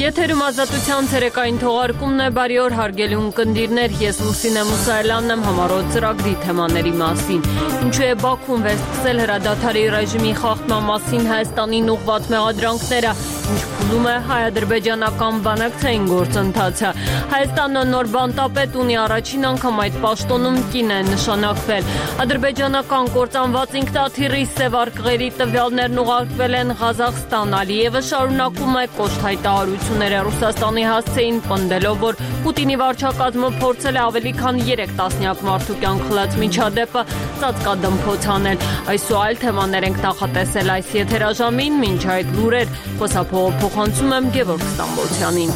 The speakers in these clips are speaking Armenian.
Եթերում ազատության ցերեկային թողարկումն է, բարի օր հարգելի ունկնդիրներ, ես Լուսինե Մուսայելյանն եմ համառոտ ծրագրի թեմաների մասին։ Ինչու է Բաքուն վերսկսել հրադադարի ռեժիմի խախտման մասին Հայաստանին ուղղված մեղադրանքները, ինչ փուլում է հայ-ադրբեջանական բանակցային գործընթացը։ Հայաստանը նոր բանտապետ ունի, առաջին անգամ այդ պաշտոնում կին է նշանակվել։ Ադրբեջանական կործանված ինքնաթիռի սև արկղերի տվյալներն ուղարկվել են Ղազախստան։ Ալիևը շարունակում է կոշտ հայտարարությունները Ռուսաստանի հասցեին, պնդելով, որ Պուտինի վարչակազմը փորձել է ավելի քան 3 տասնյակ մարդու կյանք խլած միջադեպը ծածկադմփոց անել։ Այս ու այլ թեմաներ ենք նախատեսել այս եթերաժամին, մինչ այդ լուրեր փոխանցում եմ Գևորգ Ստամբոլցյանին։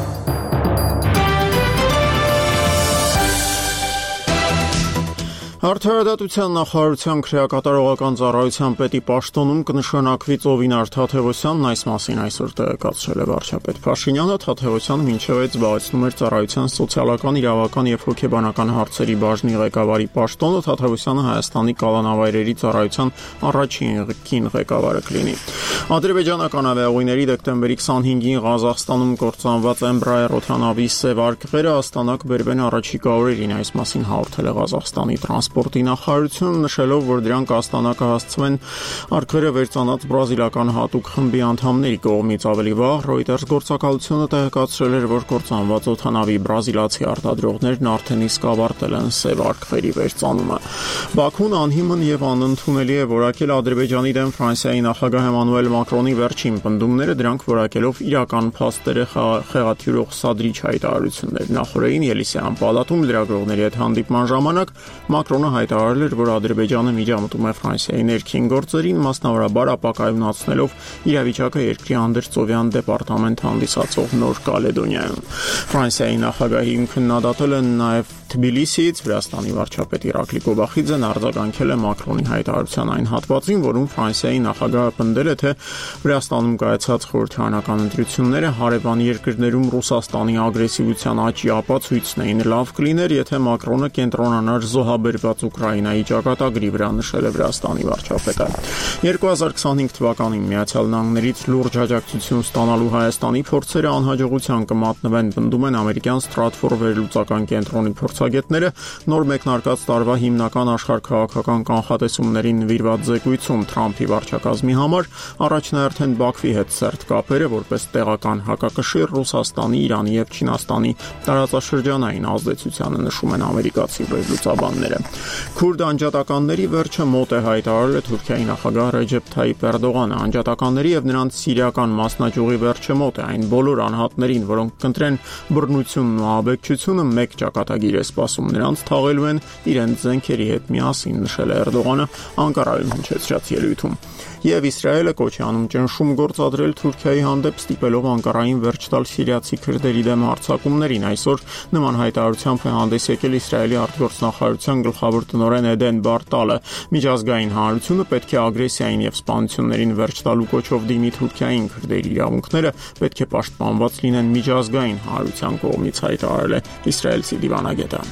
Արդարադատության նախարարության քրեակատարողական ծառայության պետի պաշտոնում կնշանակվի Ծովինար Թադևոսյանն, այս մասին այսօր տեղեկացրել է վարչապետ Փաշինյանը։ Թադևոսյանը մինչև այդ զբաղեցնում էր ծառայության սոցիալական, իրավական եւ հոգեբանական հարցերի բաժնի ղեկավարի պաշտոնը։ Թադևոսյանը Հայաստանի կալանավայրերի ծառայության առաջին կին ղեկավարը կլինի։ Ադրբեջանական ավիաուղիների դեկտեմբերի 25-ին Ղազախստանում կործանված Embraer օդանավի սև արկղերը Աստանա կբերվեն առաջիկա օրերին, այս մասին հաղորդել է Ղազախստանի Սպորտի նախարարությունը, նշելով, որ դրանք Աստանա կհասցվեն արկղերը վերծանած բրազիլական հատուկ խմբի անդամների կողմից։ Ավելի վաղ Reuters գործակալությունը տեղեկացրել էր, որ կործանված օդանավի բրազիլացի արտադրողներն արդեն իսկ ավարտել են սև արկղերի վերծանումը։ Բաքուն անհիմն եւ անընդունելի է որակել Ադրբեջանի դեմ Ֆրանսիայի նախագահ Էմանուել Մակրոնի վերջին պնդումները, դրանք որակելով իրական փաստերը խեղաթյուրող սադրիչ հայտարարություններ։ Նախորդին Ելիսեյան պալատում լրագրողների հետ հանդիպման ժամանակ Մակրոնը հայտարարել էր, որ Ադրբեջանը միջամտում է Ֆրանսիայի ներքին գործերին, մասնավորաբար ապակայունացնելով իրավիճակը երկրի անդրծովյան դեպարտամենտ հանդիսացող Նոր Կալեդոնիայում։ Ֆրանսիայի նախագահին քննադատել են նաև Թբիլիսիից Վրաստանի վարչապետ Իրակլի Կոբախիձեն արձագանքել է Մակրոնի հայտարարության այն հատվածին, որում Ֆրանսիայի նախագահը պնդել է, թե Վրաստանում կայացած խորհրդարանական ընտրությունները հարևան երկրներում Ռուսաստանի ագրեսիվության աճի ապացույցն էին։ Լավ կլիներ, եթե Մակրոնը կենտրոնանար զոհաբերված Ուկրաինայի ճակատագրի վրա, նշել է Վրաստանի վարչապետը։ 2025 թվականին Միացյալ Նահանգներից լուրջ աջակցություն ստանալու Հայաստանի փորձերը անհաջողության կմատնվեն, պնդում են ամերիկյան Stratfor վերլուծական կենտրոնի փորձագետները նոր մեկնարկած տարվա հիմնական աշխարհքաղաքական կանխատեսումներին նվիրված զեկույցում։ Թրամփի վարչակազմի համար առաջնահերթ են Բաքվի հետ սերտ կապերը, որպես տեղական հակակշիռ Ռուսաստանի, Իրանի եւ Չինաստանի տարածաշրջանային ազդեցությանը, նշում են ամերիկացի վերլուծաբանները։ Քուրդ անջատականների վերջը մոտ է, հայտարարել է Թուրքիայի նախագահ Ռեջեփ Թայիփ Էրդողանը։ Անջատականների եւ նրանց սիրիական մասնաճյուղի վերջը մոտ է, այն բոլոր անհատներին, որոնք կընտրեն բռնությունն ու աբեկչությունը, մեկ ճակատագիր է սպասում նրանց թաղելու են իրենց զենքերի հետ միասին, նշել է Էրդողանը Անկարայում հնչեցրած ելույթում։ Եվ Իսրայելը կոչ է անում ճնշում գործադրել Թուրքիայի հանդեպ, ստիպելով Անկարային վերջ տալ սիրիացի քրդերի դեմ հարձակումներին։ Այսօր նման հայտարարությամբ է հանդես եկել Իսրայելի արտգործնախարարության գլխավոր տնօրեն Էդեն Բարտալը։ Միջազգային հանրությունը պետք է ագրեսիային եւ սպանություններին վերջ տալու կոչով դիմի Թուրքիային, քրդերի իրավունքները պետք է պաշտպանված լինեն միջազգային հանրության կողմից, հայտարարել է իսրայելցի դիվանագետը։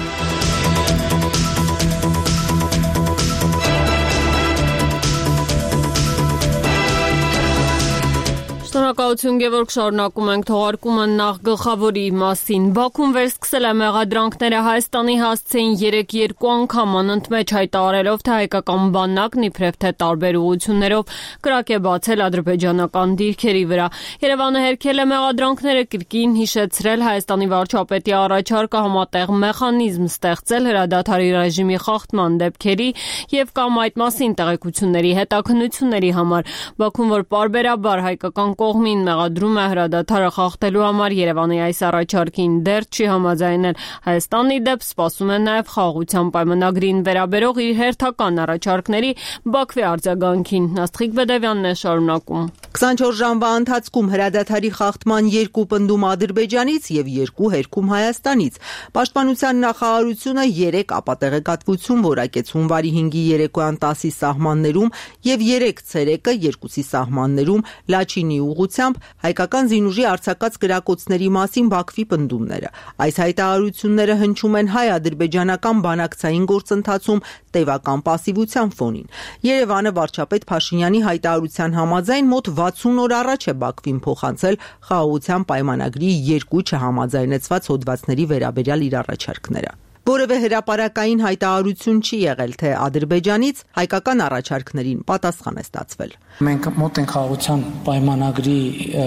Շնորհակալություն Գևորգ, շարունակում ենք թողարկումը նախ գլխավորի մասին։ Բաքուն վերսկսել է մեղադրանքները Հայաստանի հասցեին 3 անգամ անընդմեջ հայտարարելով, թե հայկական բանակն իբրև թե տարբեր ուղղություններով կրակ է բացել ադրբեջանական դիրքերի վրա։ Երևանը հերքել է մեղադրանքները, կրկին հիշեցրել Հայաստանի վարչապետի առաջարկը համատեղ մեխանիզմ ստեղծել հրադադարի ռեժիմի խախտման դեպքերի եւ կամ այդ մասին տեղեկությունների հետաքննությունների համար։ Բաքուն, որ պարբերաբար հայկական կողմին մեղադրում է հրադադարը խախտելու համար, Երևանի այս առաջարկին դեռ չի համաձայնել։ Հայաստանի դեպ սպասում է նաև խաղաղության պայմանագրին վերաբերող իր հերթական առաջարկների Բաքվի արձագանքին։ Աստղիկ Բեդևյանն է շարունակում։ 24 ժամվա ընթացքում հրադադարի խախտման 2 պնդում Ադրբեջանից եւ 2 հերքում Հայաստանից։ Պաշտպանության նախարարությունը 3 ապատեղեկատվություն որակեց հունվարի 5-ի երեկոյան 10-ի սահմաններում եւ 3 ցերեկը 2-ի սահմաններում Լաչինի ուղղությամբ հայկական զինուժի արձակած կրակոցների մասին Բաքվի պնդումները։ Այս հայտարարությունները հնչում են հայ-ադրբեջանական բանակցային գործընթացում տևական պասիվության ֆոնին։ Երևանը վարչապետ Փաշինյանի հայտարարության համաձայն մոտ 60 օր առաջ է Բաքվին փոխանցել խաղաղության պայմանագրի 2 չհամաձայնեցված հոդվածների վերաբերյալ իր առաջարկները։ Որևէ հրապարակային հայտարարություն չի եղել, թե Ադրբեջանից հայկական առաջարկներին պատասխան է ստացվել։ Մենք մոտ ենք խաղաղության պայմանագրի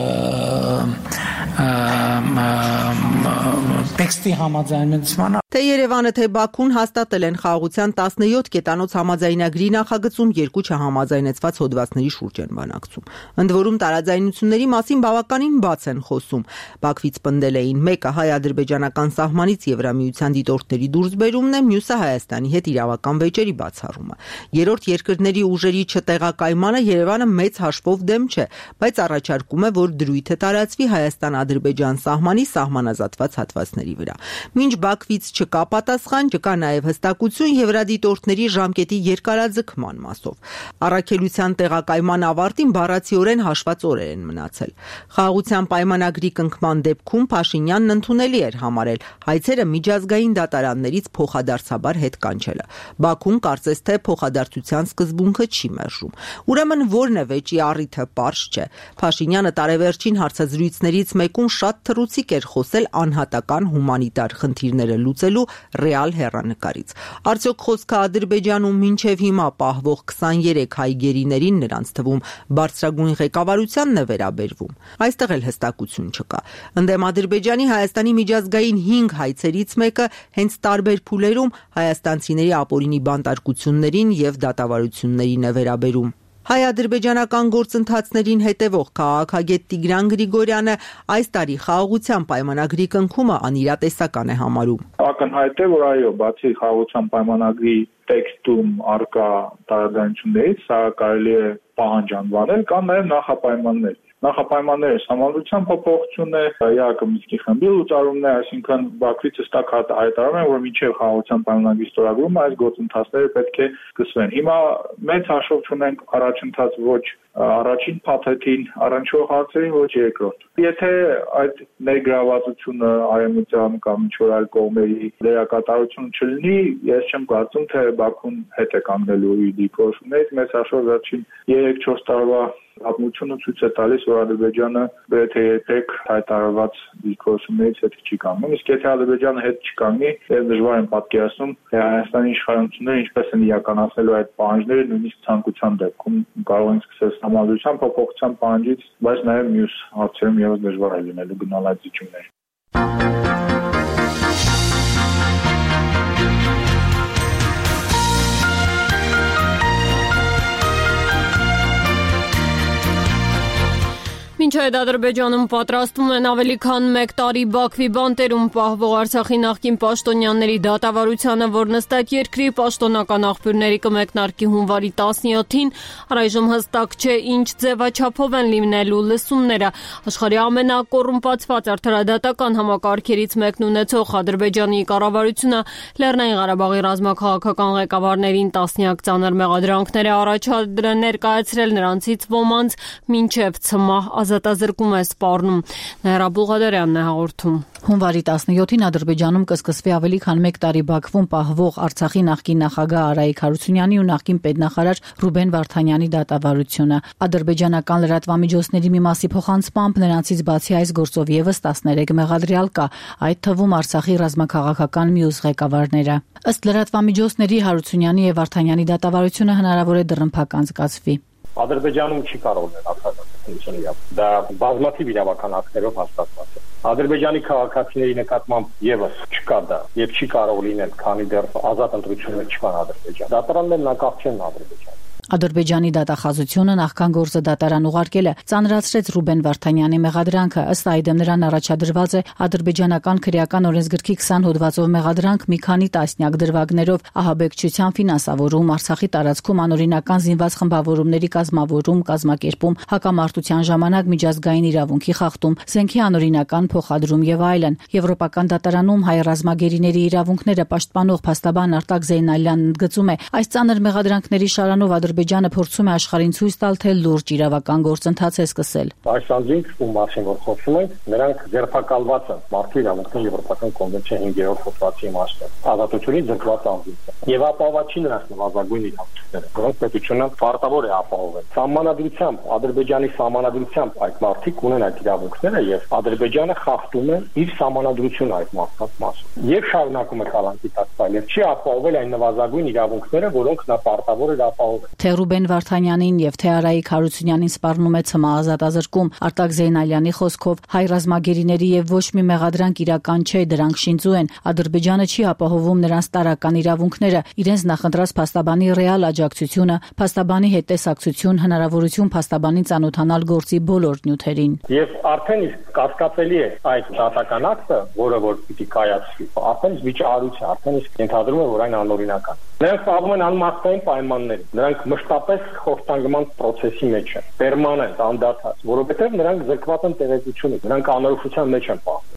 տեքստի համաձայնեցմանը։ Թե Երևանը, թե Բաքուն հաստատել են խաղաղության 17 կետանոց համաձայնագրի նախագծում 2 չհամաձայնեցված հոդվածների շուրջ են բանակցում։ Ընդ որում տարաձայնությունների մասին բավականին բաց են խոսում։ Բաքվից պնդել էին մեկը հայ-ադրբեջանական սահմանից Եվրամիության դիտորդների դուրսբերումն է, մյուսը Հայաստանի հետ իրավական վեճերի բացառումը։ Երրորդ երկրների ուժերի չտեղակայմանը Երևանը մեծ հաշվով դեմ չէ, բայց առաջարկում է, որ դրույթը տարածվի Հայաստան-Ադրբեջան սահմանի սահմանազատված հատվածների վրա։ Մինչ Բաքվից չկա պատասխան, չկա նաև հստակություն եվրադիտորդների ժամկետի երկարաձգման մասով։ Առաքելության տեղակայման ավարտին բառացիորեն հաշված օրեր են մնացել։ Խաղաղության պայմանագրի կնքման դեպքում Փաշինյանն ընդունելի էր համարել հայցերը միջազգային դատարաններից փոխադարձաբար հետ կանչելը։ Բաքուն կարծես թե փոխադարձության սկզբունքը չի մերժում։ Ուրեմն որն է վեճի առիթը, պարզ չէ։ Փաշինյանը տարեվերջին հարցազրույցներից մեկում շատ թռուցիկ էր խոսել անհատական հումանիտար խնդիրները լուծելու ռեալ հեռանկարից։ Արդյոք խոսքը Ադրբեջանում մինչև հիմա պահվող 23 հայ գերիներին նրանց թվում բարձրագույն ղեկավարությանն է վերաբերվում։ Այստեղ էլ հստակություն չկա։ Ընդդեմ Ադրբեջանի Հայաստանի միջազգային 5 հայցերից մեկը հենց տարբեր փուլերում հայաստանցիների ապօրինի բանտարկություններին եւ դատավարություններին է վերաբերում։ Հայ-ադրբեջանական գործընթացներին հետևող քաղաքագետ Տիգրան Գրիգորյանը այս տարի խաղաղության պայմանագրի կնքումը անիրատեսական է համարում։ Ակնհայտ է, որ այո, բացի խաղաղության պայմանագրի տեքստում արկա տարաձայնություններից, սա կարելի է պահանջ անվանել, կան նաև նախապայմաններ։ Նախապայմանները համալրության փոփոխությունն է, Յակոբ Մինսկի խմբի լուծարումն է, այսինքն Բաքվից հստակ հայտարարում են, որ մինչև խաղաղության պայմանագրի ստորագրումը այս գործընթացները պետք է սկսվեն։ Հիմա մեծ հաշվով չունենք առաջընթաց ոչ առաջին փաթեթին, առնչվող հարցերին, ոչ երկրորդ։ Եթե այդ ներգրավվածությունը արևմտյան կամ ինչ-որ այլ կողմերի դերակատարություն չլինի, ես չեմ կարծում, թե Բաքուն հետ է կանգնելու իր դիրքորոշումներից, մեծ հաշվով վերջին 3-4 տարվա պատմությունը ցույց է տալիս, որ Ադրբեջանը գրեթե երբեք հայտարարված դիրքորոշումներից հետ չի կանգնում։ Իսկ եթե Ադրբեջանը հետ չկանգնի, ես դժվար եմ պատկերացնում, թե Հայաստանի իշխանությունները ինչպես են իրականացնելու այդ պահանջները, նույնիսկ ցանկության դեպքում կարող են սկսել համալրության փոփոխության պահանջից, բայց նաև մյուս հարցերում ևս դժվար է լինելու գնալ այդ զիջումներ։ Մինչ այդ Ադրբեջանում պատրաստվում են ավելի քան 1 տարի Բաքվի բանտերում պահվող Արցախի նախկին պաշտոնյաների դատավարությանը, որ նստած երկրի պաշտոնական աղբյուրների կմեկնարկի հունվարի 17-ին, առայժմ հստակ չէ ինչ ձևաչափով են լինելու լսումները։ Աշխարհի ամենակոռումպացված արդարադատական համակարգերից մեկն ունեցող Ադրբեջանի կառավարությունը Լեռնային Ղարաբաղի ռազմաքաղաքական ղեկավարներին տասնյակ ծանր մեղադրանքներ է ներկայացրել, նրանցից ոմանց մինչև ցմահ ազատազրկում է սպառնում։ Նայրա Բուղադարյանն է հաղորդում։ Հունվարի 17-ին Ադրբեջանում կսկսվի ավելի քան 1 տարի Բաքվում պահվող Արցախի նախկին նախագահ Արայիկ Հարությունյանի ու նախկին պետնախարար Ռուբեն Վարդանյանի դատավարությունը։ Ադրբեջանական լրատվամիջոցների մի մասի փոխանցմամբ նրանցից բացի այս գործով եւս 13 մեղադրյալ կա, այդ թվում Արցախի ռազմաքաղաքական մյուս ղեկավարները։ Ըստ լրատվամիջոցների Հարությունյանի եւ Վարդանյանի դատավարությունը հնարավոր է դռնփակ անցկացվի։ Ադրբեջանում չի կարող լինել արտադրություն իրավ։ Դա բազմաթիվ իրավական ակտերով հաստատված է։ Ադրբեջանի քաղաքացիների նկատմամբ եւս չկա դա եւ չի կարող լինել, քանի դեռ ազատ ընտրություններ չկան Ադրբեջանում։ Դատարաններն անկախ չեն Ադրբեջանում։ Ադրբեջանի դատախազությունը նախքան գործը դատարան ուղարկելը ծանրացրեց Ռուբեն Վարդանյանի մեղադրանքը, ըստ այդմ նրան առաջադրված է ադրբեջանական քրեական օրենսգրքի 20 հոդվածով մեղադրանք մի քանի տասնյակ դրվագներով, ահաբեկչության ֆինանսավորում, Արցախի տարածքում անօրինական զինված խմբավորումների կազմավորում, կազմակերպում, հակամարտության ժամանակ միջազգային իրավունքի խախտում, զենքի անօրինական փոխադրում եւ այլն։ Եվրոպական դատարանում հայ ռազմագերիների իրավունքները պաշտպանող փաստաբան Արտակ Զեյնալյանն ընդգծում է, այս ծանր մեղադրանքների շարանով Ադրբեջանը փորձում է աշխարհին ցույց տալ, թե լուրջ իրավական գործընթաց է սկսել։ Այս անձինք, ում մասին որ խոսում ենք, նրանք ձերբակալված են մարդու իրավունքների Եվրոպական կոնվենցիայի 5-րդ հոդվածի իմաստով։ Ազատությունից զրկված անձինք են։ Եվ ապահովված չի նրանց նվազագույն իրավունքները, որոնք պետությունը պարտավոր է ապահովել։ Սահմանադրությամբ, Ադրբեջանի սահմանադրությամբ այդ մարդիկ ունեն այդ իրավունքները եւ Ադրբեջանը խախտում է իր սահմանադրությունը այդ մարդկանց մասով։ Եվ շարունակում է կալանքի տակ պայել, չի ապահովել այն նվազագույն իրավունքները, որոնք նա պարտավոր էր ապահովել։ Թե Ռուբեն Վարդանյանին եւ թե Արայիկ Հարությունյանին սպառնում է ՑՄԱ ազատազրկում, Արտակ Զեյնալյանի խոսքով հայ ռազմագերիների եւ ոչ մի մեղադրանք իրական չէ, դրանք շինծու են։ Ադրբեջանը չի ապահովում նրանց տարական իրավունքները, իրենց նախընտրած փաստաբանի ռեալ աջակցությունը, փաստաբանի հետ տեսակցություն, հնարավորություն փաստաբանին ծանոթանալ գործի բոլոր նյութերին։ Եվ արդեն իսկ կասկածելի է այդ դատական ակտը, որը որ պիտի կայացվի։ Արդեն իսկ վիճահարույց է, արդեն իսկ ենթադրում է, որ այն անօրինական է։ Նրանք խաղում են անմարդկային պայմանների։ Նրանք մշտապես խորտանգման process-ի մեջ են, պերմանենտ, անդադար, որովհետև նրանք զրկված են տեղեկությունից, նրանք անորոշության մեջ են պահվում։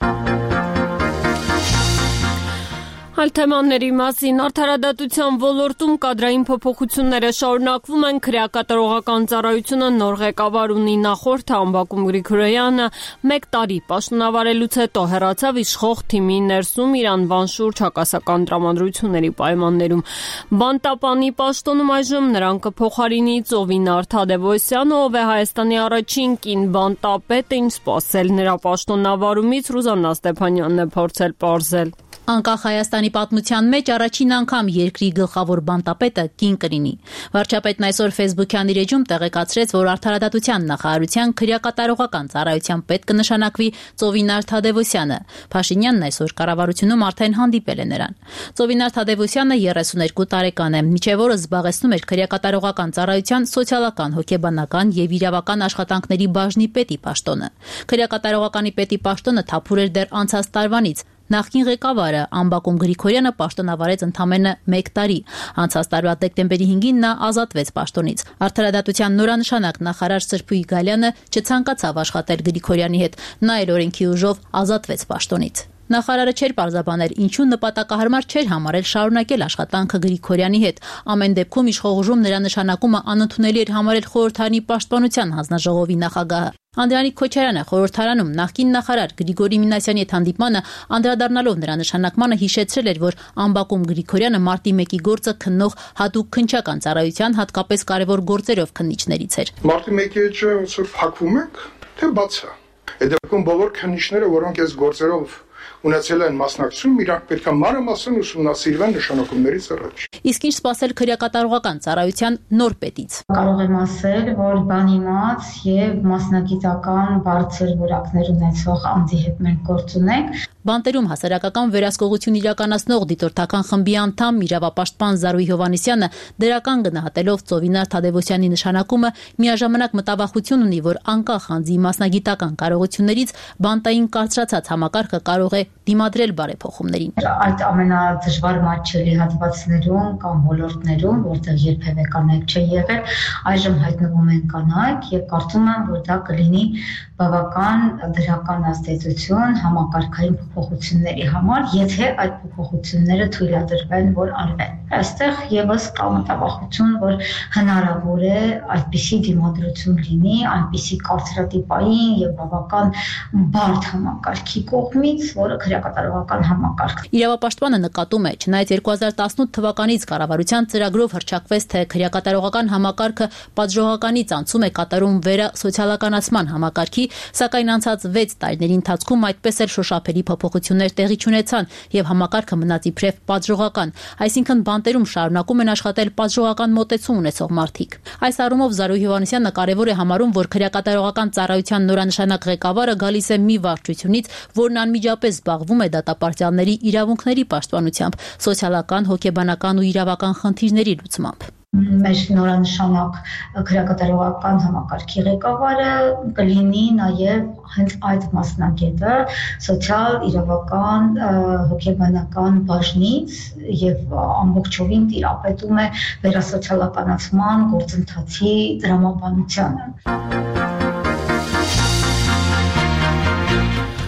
Այլ թեմաների մասին արդարադատության ոլորտում կադրային փոփոխությունները շարունակվում են։ Քրեակատարողական ծառայությունը նոր ղեկավար ունի, նախորդը Ամբակում Գրիգորյանը 1 տարի պաշտոնավարելուց հետո հեռացավ իշխող թիմի ներսում իր անվան շուրջ հակասական տրամադրությունների պայմաններում։ Բանտապանի պաշտոնում այժմ նրան կփոխարինի Ծովինար Թադևոսյանը, ով է Հայաստանի առաջին կին բանտապետը, ինչ սպասել նրա պաշտոնավարումից Ռուզաննա Ստեփանյանն է փորձել պարզել։ Անկախ Հայաստանի պատմության մեջ առաջին անգամ երկրի գլխավոր բանտապետը կին կլինի։ Վարչապետն այսօր Facebook-յան իր էջում տեղեկացրեց, որ Արդարադատության նախարարության քրեակատարողական ծառայության պետ կնշանակվի Ծովինար Թադևոսյանը։ Փաշինյանն այսօր կառավարությունում արդեն հանդիպել է նրան։ Ծովինար Թադևոսյանը 32 տարեկան է, մինչև օրս զբաղեցնում էր քրեակատարողական ծառայության սոցիալական, հոգեբանական եւ իրավական աշխատանքների բաժնի պետի պաշտոնը։ Քրեակատարողականի պետի պաշտոնը թափուր էր դեռ անցած տարվանից։ Նախկին ղեկավարը Ամբակում Գրիգորյանը պաշտոնավարեց ընդամենը 1 տարի։ Անցած տարվա դեկտեմբերի 5-ին նա ազատվեց պաշտոնից։ Արդարադատության նորանշանակ նախարար Սրփուի Գալյանը չցանկացավ աշխատել Գրիգորյանի հետ, նա էլ օրենքի ուժով ազատվեց պաշտոնից։ Նախարարը չէր պարզաբանել, ինչու նպատակահարմար չէր համարել շարունակել աշխատանքը Գրիգորյանի հետ։ Ամեն դեպքում իշխող ուժում նրա նշանակումը անընդունելի էր համարել խորհրդարանի պաշտպանության հանձնաժողովի նախագահը։ Անդրանիկ Քոչարյանը խորհրդարանում նախկին նախարար Գրիգորի Մինասյանի հետ հանդիպմանը անդրադառնալով նրա նշանակմանը հիշեցրել էր, որ Ամբակում Գրիգորյանը մարտի 1-ի գործը քննող հատուկ քննչական ծառայության հատկապես կարևոր գործերով քննիչներից էր։ Մարտի 1-ի էջը ոնց որ փակվում ենք, թե բաց է։ Այդ դեպքում բոլոր քննիչները, որոնք այս գործերով ունեցել են մասնակցություն, իրանք պետք է մանրամասն ուսումնասիրվեն նշանակումներից առաջ։ Իսկ ինչ սպասել քրեակատարողական ծառայության նոր պետից։ Կարող եմ ասել, որ բանիմաց եւ մասնագիտական բարձր որակներ ունեցող անձի հետ մենք գործ ունենք։ Բանտերում հասարակական վերահսկողություն իրականացնող դիտորդական խմբի անդամ իրավապաշտպան Զարուհի Հովհաննիսյանը դրական գնահատելով Ծովինար Թադևոսյանի նշանակումը միաժամանակ մտավախություն ունի, որ անկախ անձի մասնագիտական կարողություններից բանտային կարծրացած համակարգը կարող է դիմադրել բարեփոխումներին։ Այդ ամենադժվար մատչելի հատվածներում կամ ոլորտներում, որտեղ երբևէ կանայք չէ եղել, այժմ հայտնվում են կանայք եւ կարծում եմ, որ դա կլինի բավական դրական ազդեցություն համակարգային փոփոխությունների համար, եթե այդ փոփոխությունները թույլատրվեն, որ արվեն։ Այստեղ եւս կա մտավախություն, որ հնարավոր է այդպիսի դիմադրություն լինի, այնպիսի կարծրատիպային եւ բավական բարդ համակարգի կողմից, որը քրեակատարողական համակարգ։ Իրավապաշտպանը նկատում է, չնայած 2018 թվականից կառավարության ծրագրով հռչակվեց, թե քրեակատարողական համակարգը պատժողականից անցում է կատարում վերասոցիալականացման համակարգի, սակայն անցած 6 տարիների ընթացքում այդպես էլ շոշափելի փոփոխություններ տեղի չունեցան եւ համակարգը մնաց իբրև պատժողական, այսինքն բանտերում շարունակում են աշխատել պատժողական մոտեցում ունեցող մարդիկ։ Այս առումով Զարուհի Հովհաննիսյանը կարևոր է համարում, որ քրեակատարողական ծառայության նորանշանակ ղեկավարը գալիս է մի վարչությունից, որն անմիջապես զբաղվում է դատապարտյալների իրավունքների պաշտպանությամբ, սոցիալական, հոգեբանական ու իրավական խնդիրների լուծմամբ։ Մեր նորանշանակ քրեակատարողական համակարգի ղեկավարը կլինի նաև հենց այդ մասնագետը սոցիալ, իրավական, հոգեբանական բաժնից եւ ամբողջովին տիրապետում է վերասոցիալականացման գործընթացի տրամաբանությանը։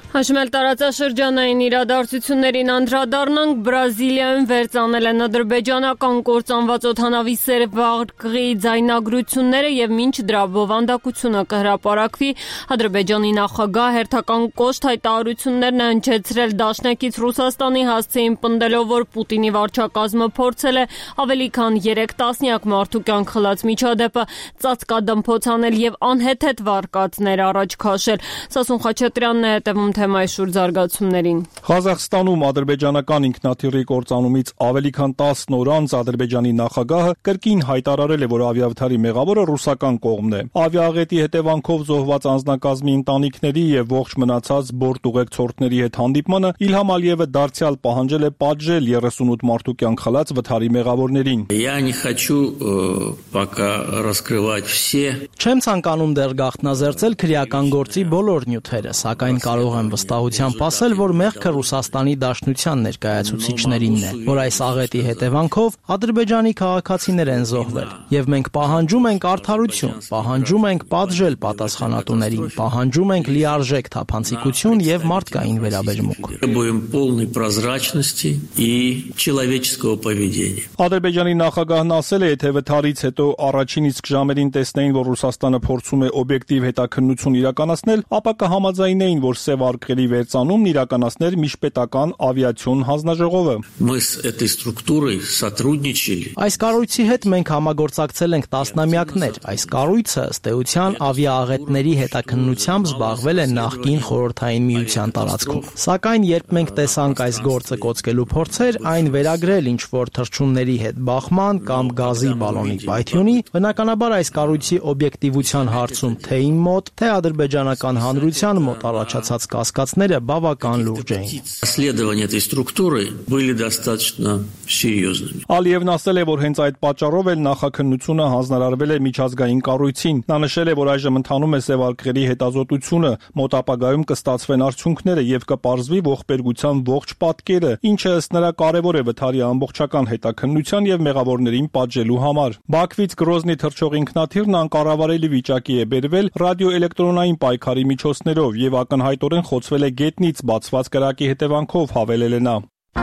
Հաշմել տարածաշրջանային իրադարձություններին անդրադառնանք, Բրազիլիայում վերծանել են ադրբեջանական կործանված օդանավի սերվարկղի ձայնագրությունները եւ մինչ դրա բովանդակությունը կհրապարակվի, Ադրբեջանի նախագահ հերթական կոշտ հայտարարություններն են հնչեցրել դաշնակից Ռուսաստանի հասցեին պնդելով, որ Պուտինի վարչակազմը փորձել է ավելի քան 3 տասնյակ մարդու կյանք խլած միջադեպը ծածկադմփոց անել եւ անհեթեթ վարկածներ առաջ քաշել։ Սասուն Խաչատրյանն է հետևում թեմայի շուրջ զարգացումներին։ Ղազախստանում ադրբեջանական ինքնաթիռի կործանումից ավելի քան 10 օր անց Ադրբեջանի նախագահը կրկին հայտարարել է, որ ավիավթարի մեղավորը ռուսական կողմն է։ Ավիաաղետի հետևանքով զոհված անձնակազմի ընտանիքների եւ ողջ մնացած բորտ ուղեկցորդների հետ հանդիպմանը Իլհամ Ալիևը դարձյալ պահանջել է պատժել 38 մարդու կյանք խլած վթարի մեղավորներին։ Չեմ ցանկանում դեռ գաղտնազերծել քրեական գործի բոլոր նյութերը, սակայն կարող եմ վստահությամբ ասել, որ մեղքը Ռուսաստանի Դաշնության ներկայացուցիչներինն է, որ այս աղետի հետևանքով Ադրբեջանի քաղաքացիներ են զոհվել, եւ մենք պահանջում ենք արդարություն, պահանջում ենք պատժել պատասխանատուներին, պահանջում ենք լիարժեք թափանցիկություն եւ մարդկային վերաբերմունք։ Ադրբեջանի նախագահն ասել է, եթե վթարից հետո առաջին իսկ ժամերին տեսնեին, որ Ռուսաստանը փորձում է օբյեկտիվ հետաքննություն իրականացնել, ապա կհամաձայնեին, որ սև արկղերի վերծանումն իրականացներ միջպետական ավիացիոն հանձնաժողովը։ Այս կառույցի հետ մենք համագործակցել ենք տասնամյակներ։ Այս կառույցը ըստ էության ավիաաղետների հետաքննությամբ զբաղվել է նախկին Խորհրդային Միության տարածքում։ Սակայն երբ մենք տեսանք այս գործը կոծկելու փորձեր, այն վերագրել ինչ-որ թռչունների հետ բախման կամ գազի բալոնի պայթյունի, բնականաբար այս կառույցի օբյեկտիվության հարցում թե իմ մոտ, թե ադրբեջանական հանրության մոտ առաջացած կասկածները բավական լուրջ էին։ Ալիևն ասել է, որ հենց այդ պատճառով էլ նախաքննությունը հանձնարարվել է միջազգային կառույցին։ Նա նշել է, որ այժմ ընթանում է սև արկղերի հետազոտությունը, մոտ ապագայում կստացվեն արդյունքները եւ կպարզվի ողբերգության ողջ պատկերը, ինչը ըստ նրա կարեւոր է վթարի ամբողջական հետաքննության եւ մեղավորներին պատժելու համար։ Բաքվից Գրոզնի թռչող ինքնաթիռն անկառավարելի վիճակի է բերվել ռադիոէլեկտրոնային պայքարի միջոցներով եւ ակնհայտորեն խոցվել է գետնից բացված կրակի հետևանքով, հավելել է նա։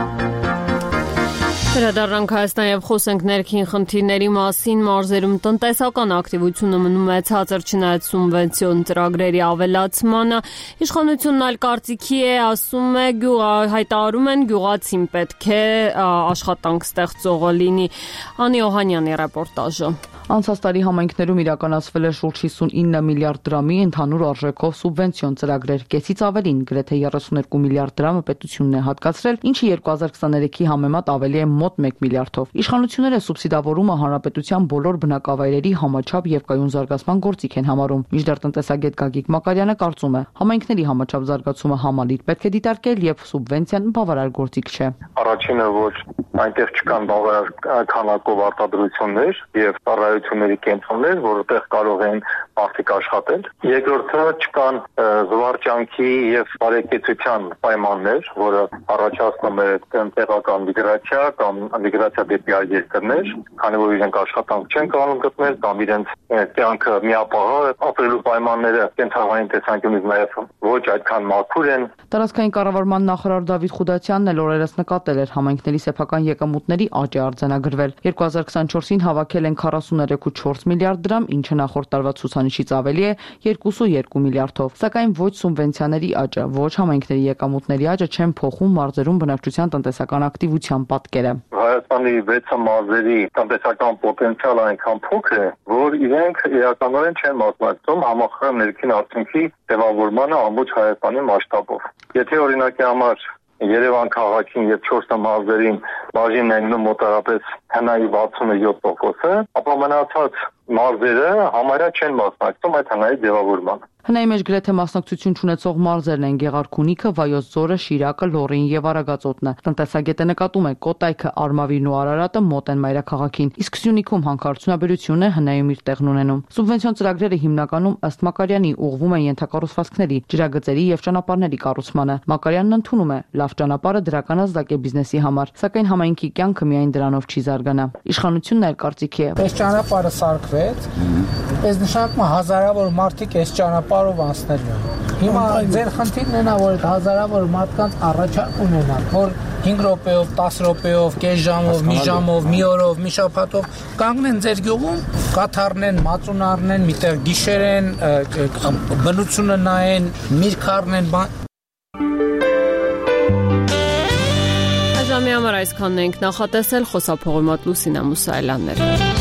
Վերադառնանք Հայաստան եւ խոսենք ներքին խնդիրների մասին։ Մարզերում տնտեսական ակտիվությունը մնում է ցածր չնայած սուբվենցիոն ծրագրերի ավելացմանը։ Իշխանությունն այլ կարծիքի է, ասում է, հայտարարում են գյուղացին պետք է աշխատանք ստեղծողը լինի։ Անի Օհանյանի ռեպորտաժը։ Անցած տարի համայնքներում իրականացվել է շուրջ 59 միլիարդ դրամի ընդհանուր արժեքով սուբվենցիոն ծրագրեր, կեսից ավելին, գրեթե 32 միլիարդ դրամը պետությունն է հատկացրել, ինչը 2023-ի համեմատ ավելի է մոտ 1 միլիարդով։ Իշխանությունները սուբսիդավորումը հանրապետության բոլոր բնակավայրերի համաչափ եւ կայուն զարգացման գործիք են համարում։ Մինչդեռ տնտեսագետ Գագիկ Մակարյանը կարծում է, համայնքների համաչափ զարգացումը համալիր պետք է դիտարկել եւ սուբվենցիան բավարար գործիք չէ։ Առաջինը, որ այնտեղ չկան բավարար քանակով արտադրություններ եւ ծառայությունների կենտրոններ, որտեղ կարող են մարդիկ աշխատել։ Երկրորդը, չկան զվարճանքի եւ բարեկեցության պայմաններ, որը առաջացնում է տեղական միգրացիա կամ միգրացիա դեպի այլ երկրներ, քանի որ իրենք աշխատանք չեն կարող գտնել կամ իրենց կյանքը միապաղ ապրելու պայմանները կենտրոնային տեսանկյունից նաեւ ոչ այդքան մաքուր են։ Տարածքային կառավարման նախարար Դավիթ Խուդացյանն էլ օրերս նկատել էր համայնքների սեփական եկամուտների աճ է արձանագրվել։ 2024-ին հավաքել են 43.4 միլիարդ դրամ, ինչը նախորդ տարվա ցուցանիշից ավելի է 2.2 միլիարդով։ Սակայն ոչ սուբվենցիաների աճը, ոչ համայնքների եկամուտների աճը չեն փոխում մարզերում բնակչության տնտեսական ակտիվության պատկերը։ Հայաստանի 6 մարզերի տնտեսական պոտենցիալը այնքան փոքր է, որ իրենք իրականորեն չեն մասնակցում համախառն ներքին արդյունքի ձևավորմանը ամբողջ Հայաստանի մասշտաբով։ Եթե օրինակի համար Երևան քաղաքին եւ 4 մարզերին բաժին են մոտարապես հնայի 67%, ապա մնացած մարզերը համարյա չեն մասնակցում այդ հնայի ձևավորմանը։ Հնայի մեջ գրեթե մասնակցություն չունեցող մարզերն են Գեղարքունիքը, Վայոց ձորը, Շիրակը, Լոռին եւ Արագածոտնը։ Տնտեսագետը նկատում է, Կոտայքը, Արմավիրն ու Արարատը մոտ են մայրաքաղաքին, իսկ Սյունիքում հանքարդյունաբերությունն է հնայում իր տեղն ունենում։ Սուբվենցիոն ծրագրերը հիմնականում ըստ Մակարյանի ուղղվում են ենթակառուցվածքների, ջրագծերի եւ ճանապարհների կառուցմանը։ Մակարյանն ընդունում է, լավ ճանապարհը դրական ազդակ է բիզնեսի համար, սակայն համայնքի կյանքը միայն դրանով չի զարգանա։ Իշխանությունն այլ կարծիքի է։ Այս ճանապարհը սարքվեց, այս նշանակում է հազարավոր մարդիկ այս ճանապարհով անցնելու են։ Հիմա ձեր խնդիրն է, որ հազարավոր մարդկանց առաջարկ ունենան, որ 5 րոպեով, 10 րոպեով, կես ժամով, մի ժամով, մի օրով, մի շաբաթով կանգնեն ձեր գյուղում, կաթառնեն, մածուն առնեն, միտեղ գիշերեն, բնությունը նայեն, միրգ առնեն, Ժամի համար այսքանն ենք նախատեսել, խոսափողի մոտ Լուսինա Մուսայելյանն էր։